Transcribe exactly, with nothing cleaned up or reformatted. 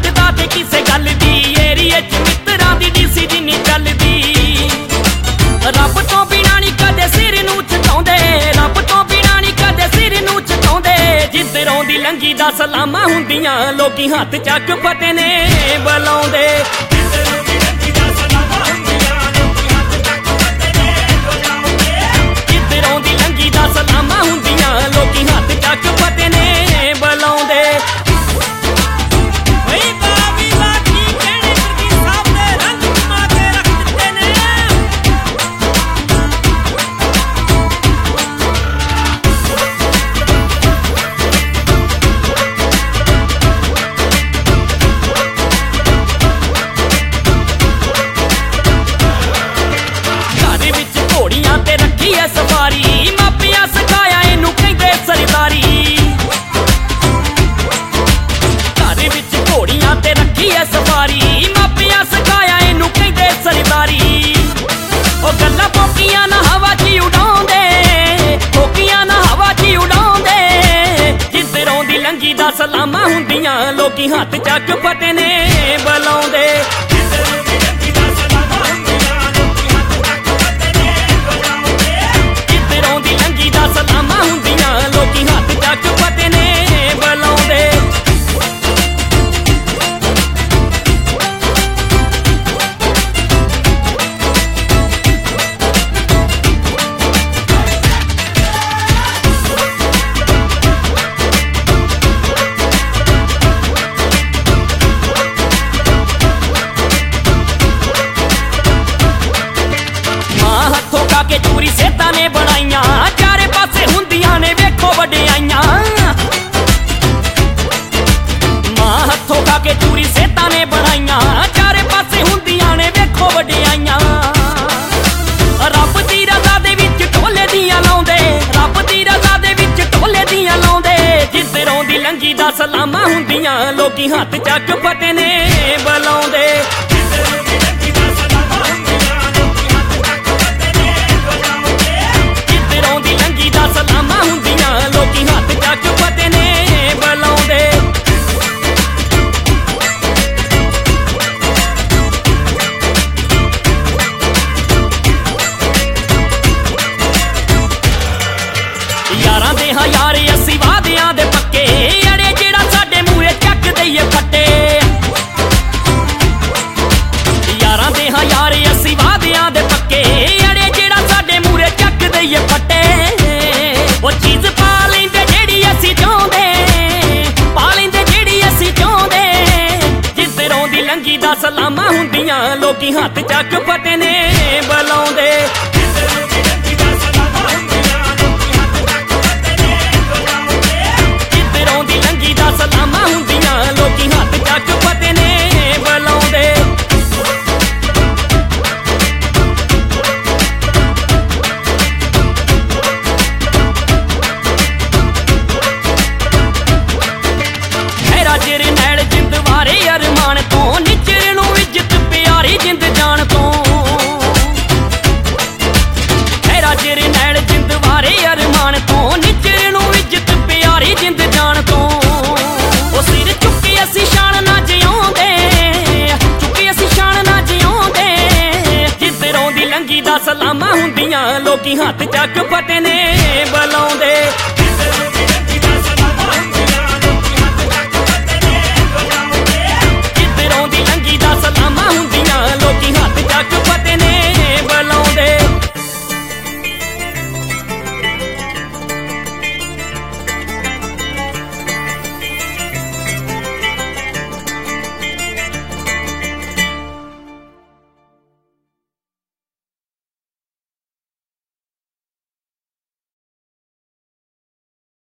लगदा ते किसे गल दी एरिए च मित्तरां दी डीसी दी नी चलदी रब तो बिना नी कदे सिर नूं झुकाउंदे रब तो बिना नी कदे सिर नूं झुकाउंदे जिधरों दी लंघी दा सलामां हुंदियां लोकी हत्थ चक फते ने बुलाउंदे जिधरों दी लंघी दा सलामां हुंदियां लोकी हत्थ चक फते ने बुलाउंदे सफारी मापिया सिखाया इनू कहंदे सरदारी घर विच घोड़ियां ते रखी है सफारी मापिया सिखाया इनू कहंदे सरदारी ओ गल्लां पोकियां ना हवा च उड़ाउंदे पोकियां ना हवा च उड़ाउंदे जिधरों दी लंघी दा सलामां हुंदियां लोकी हत्थ चक फते ने बुलाउंदे सलामां हुंदियां लोकी हत्थ चक फते ने बुलाउंदे मां हत्थों का के चूरी सेता ने बनाइयां चारे पासे हुंदियां ने वेखो वडियाइयां मां हत्थों खा के चूरी सेता ने बनाइयां चारे पासे हुंदियां ने वेखो वडियाइयां रब दी रज़ा दे विच ढोले दियां लाउंदे रब दी रज़ा दे विच ढोले दियां लाउंदे जिधरों दी लंघी दा सलामां हुंदियां लोकी हत्थ चक फते ने बुलाउंदे सलामां हुंदियां लोकी हत्थ चक फते ने बुलाउंदे यारां दे हज़ार अस्सी वादियां दे पक्के अड़े जेड़ा साडे मूहे चक दईए फट्टे यारां दे हज़ार अस्सी वादियां दे पक्के अड़े जेड़ा साडे मूहे चक दईए फट्टे वो चीज़ पा लेंदे जेड़ी असी चाहुंदे पा लेंदे जेड़ी असी चाहुंदे जिधरों दी लंघी दा सलामां हुंदियां लोकी हत्थ चक फते ने बुलाउंदे जिधरों दी लंघी दा सलामां हुंदियां लोकी हत्थ चक फते ने बुलाउंदे चिर नैड़ जिंद वारे अरमान तो निचर नूं इज्जत प्यारी जिंद जान तो मेरा चिर नैड़ जिंद वारे अरमान तो निचर नूं इज्जत प्यारी जिंद जान तो ओ सिर चुके असी शान ना जिउंदे चुके असी शान ना जिउंदे जिधरों दी लंघी दा सलामां हुंदियां लोकी हत्थ चक फते ने बुलाउंदे